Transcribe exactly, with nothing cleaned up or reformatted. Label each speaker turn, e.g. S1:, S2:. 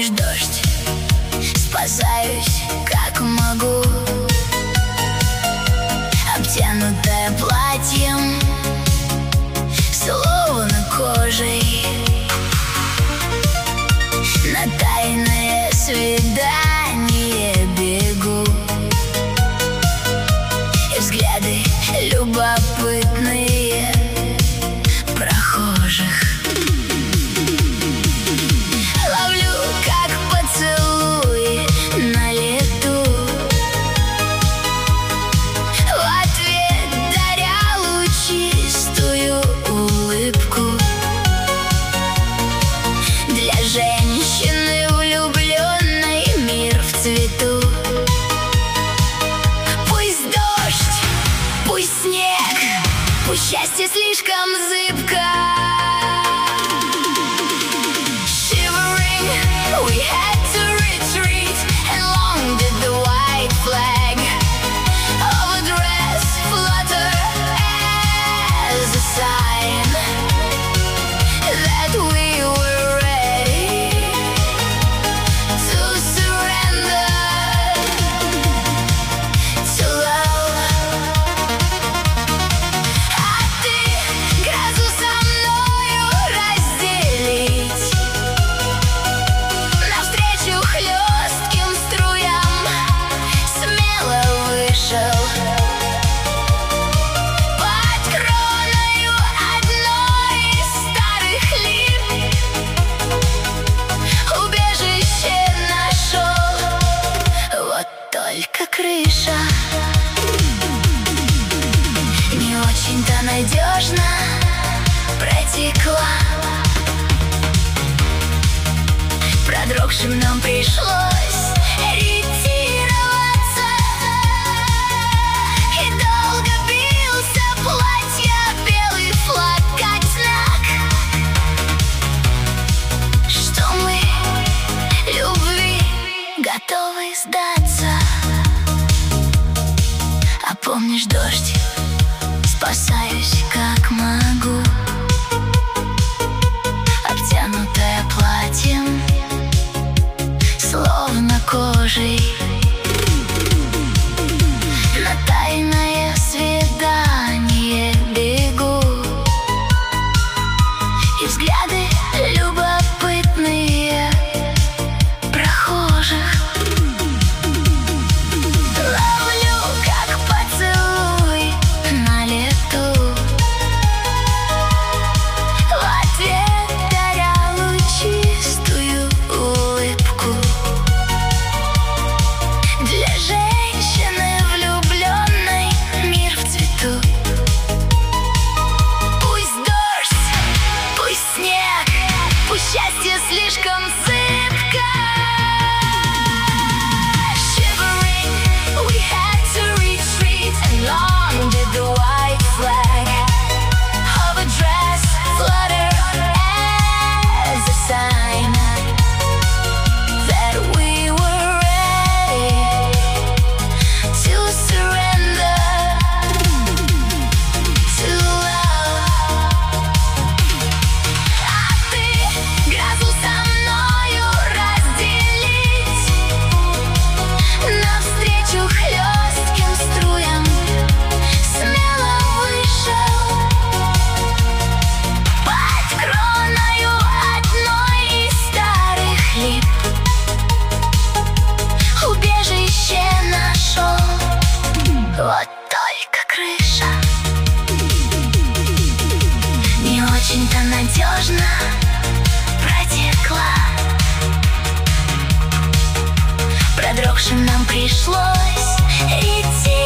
S1: помнишь дождь? Спасаюсь, как могу, обтянутая платьем, словно кожей. На тайное свидание бегу, и взгляды любопытные прохожих ловлю, как поцелуи на лету, в ответ даря лучистую улыбку. Для женщины влюбленной мир в цвету. Пусть дождь, пусть снег, пусть счастье слишком зыбко. Shivering, we had to retreat, and long did the white flag of a dress flutter as a sign that we were ready to surrender to love. А ты грозу со мною разделить, навстречу хлестким струям смело вышел под кроною одной из старых лип. Убежище нашел, вот только крыша не очень-то надежно протекла. Продрогшим нам пришлось ретироваться, и долго бился платье белый флаг как знак, что мы любви готовы сдаться. А помнишь дождь? Спасаюсь, как могу, обтянутая платьем, словно кожей. На тайное свидание бегу, и взгляды любопытные прохожих ловлю, как поцелуй на лету, в ответ даря лучистую улыбку. Для женщины влюбленной мир в цвету. Пусть дождь, пусть снег, пусть счастье слишком зыбко. Shivering, we had to retreat, and long did the white flag of a dress flutter as a sign that we were ready to surrender to love. А ты грозу со мною разделить, навстречу хлестким струям смело вышел под кроною одной из старых лип. Убежище нашел, вот только крыша не очень-то надежно протекла. Продрогшим нам пришлось идти